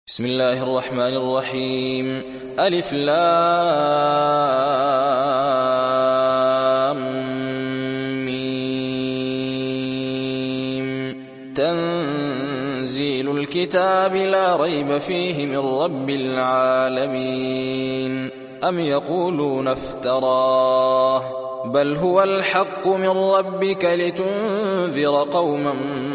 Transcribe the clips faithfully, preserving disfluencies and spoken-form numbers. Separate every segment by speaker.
Speaker 1: بسم الله الرحمن الرحيم. ألف لام ميم. تنزيل الكتاب لا ريب فيه من رب العالمين. أم يقولون افتراه بل هو الحق من ربك لتنذر قوما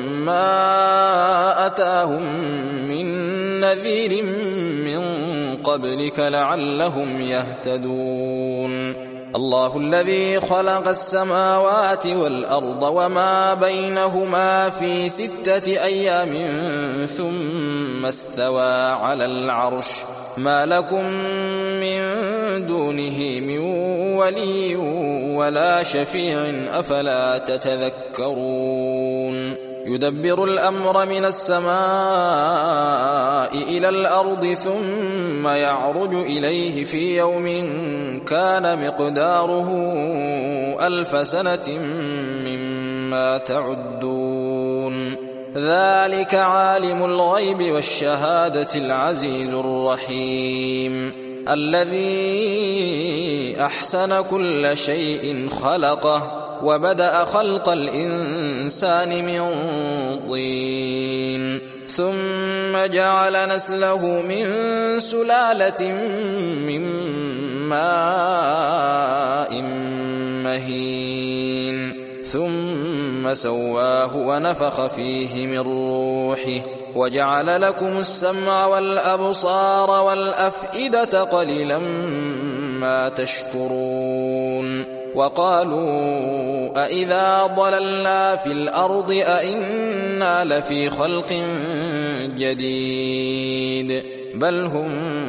Speaker 1: ما أتاهم من نذير من قبلك لعلهم يهتدون. الله الذي خلق السماوات والأرض وما بينهما في ستة أيام ثم استوى على العرش ما لكم من دونه من ولي ولا شفيع أفلا تتذكرون. يدبر الأمر من السماء إلى الأرض ثم يعرج إليه في يوم كان مقداره ألف سنة مما تعدون. ذلك عالم الغيب والشهادة العزيز الرحيم الذي أحسن كل شيء خلقه وبدأ خلق الإنسان من طين ثم جعل نسله من سلالة من ماء مهين ثم سواه ونفخ فيه من روحه وجعل لكم السمع والأبصار والأفئدة قليلا ما تشكرون. وقالوا أئذا ضللنا في الأرض أئنا لفي خلق جديد بل هم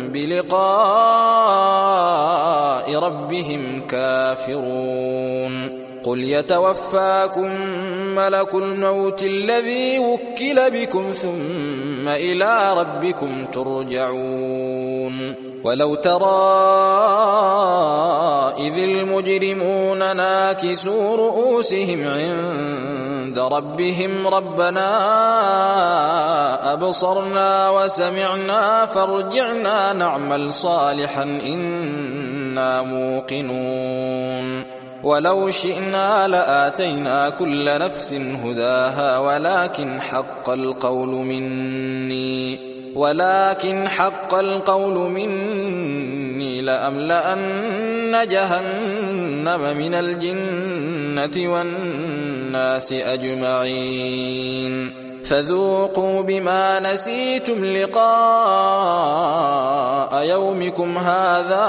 Speaker 1: بلقاء ربهم كافرون. قل يتوفاكم ملك الموت الذي وكل بكم ثم إلى ربكم ترجعون. ولو ترى إذ المجرمون ناكسوا رؤوسهم عند ربهم ربنا أبصرنا وسمعنا فارجعنا نعمل صالحا إنا موقنون. ولو شئنا لآتينا كل نفس هداها ولكن حق القول مني ولكن حق القول مني لأملأن جهنم من الجنة والناس أجمعين. فذوقوا بما نسيتم لقاء يومكم هذا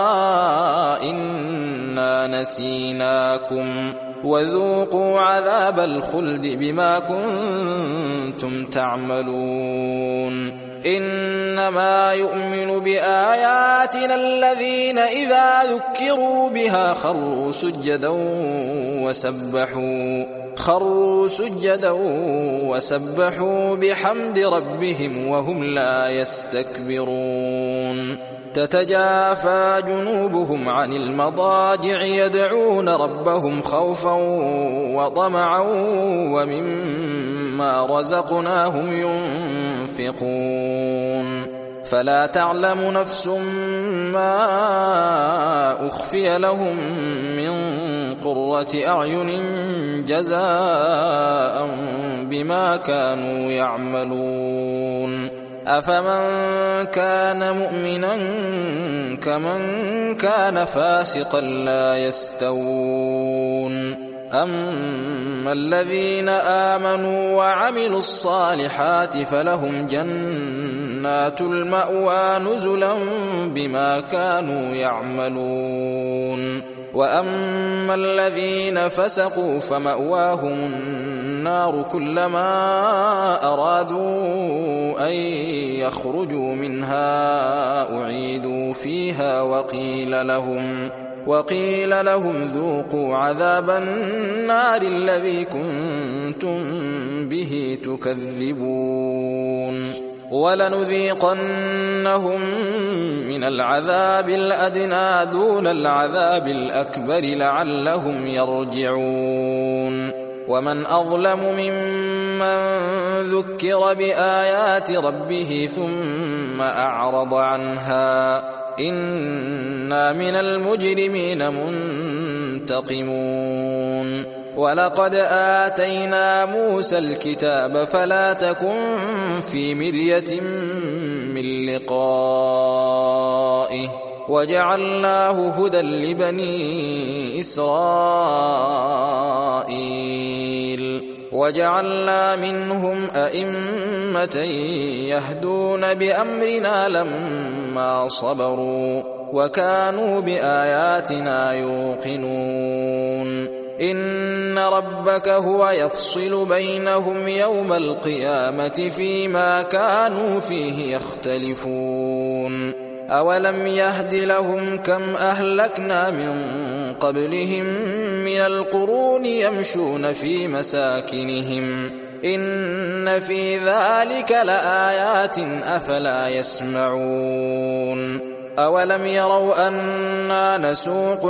Speaker 1: إنا نسيناكم وذوقوا عذاب الخلد بما كنتم تعملون. إنما يؤمن بآياتنا الذين إذا ذكروا بها خروا سجدا وسبحوا خروا سجدا وسبحوا بحمد ربهم وهم لا يستكبرون. تتجافى جنوبهم عن المضاجع يدعون ربهم خوفا وطمعا ومما رزقناهم ينفقون. فلا تعلم نفس ما أخفي لهم من قرة أعين جزاء بما كانوا يعملون. أفمن كان مؤمنا كمن كان فاسقا لا يستوون. أما الذين آمنوا وعملوا الصالحات فلهم جنات المأوى نزلا بما كانوا يعملون. وأما الذين فسقوا فمأواهم النار كلما أرادوا أن يخرجوا منها أعيدوا فيها وقيل لهم وقيل لهم ذوقوا عذاب النار الذي كنتم به تكذبون. ولنذيقنهم من العذاب الأدنى دون العذاب الأكبر لعلهم يرجعون. ومن أظلم ممن من ذكر بآيات ربه ثم أعرض عنها إنا من المجرمين منتقمون ولقد آتينا موسى الكتاب فلا تكن في مرية من لقائه وجعلناه هدى لبني إسرائيل وجعلنا منهم أئمة يهدون بأمرنا لما صبروا وكانوا بآياتنا يوقنون إن ربك هو يفصل بينهم يوم القيامة فيما كانوا فيه يختلفون أولم يهد لهم كم أهلكنا من قبلهم من القرون يمشون في مساكنهم إن في ذلك لآيات أفلا يسمعون أولم يروا أنا نسوق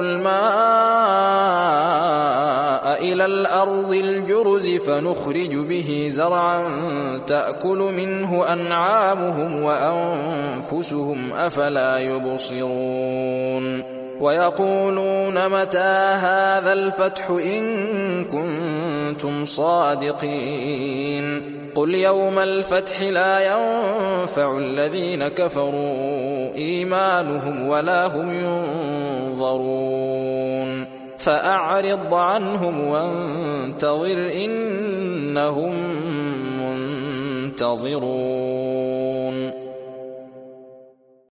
Speaker 1: الماء إلى الأرض الجرز فنخرج به زرعا تأكل منه أنعامهم وأنفسهم أفلا يبصرون ويقولون متى هذا الفتح إن كنتم صادقين قل يوم الفتح لا ينفع الذين كفروا إيمانهم ولا هم ينظرون فأعرض عنهم وانتظر إنهم منتظرون